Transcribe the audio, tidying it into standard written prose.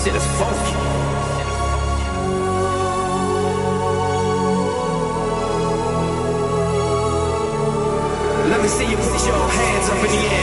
shit is funky. Let me see you put your hands up in the air.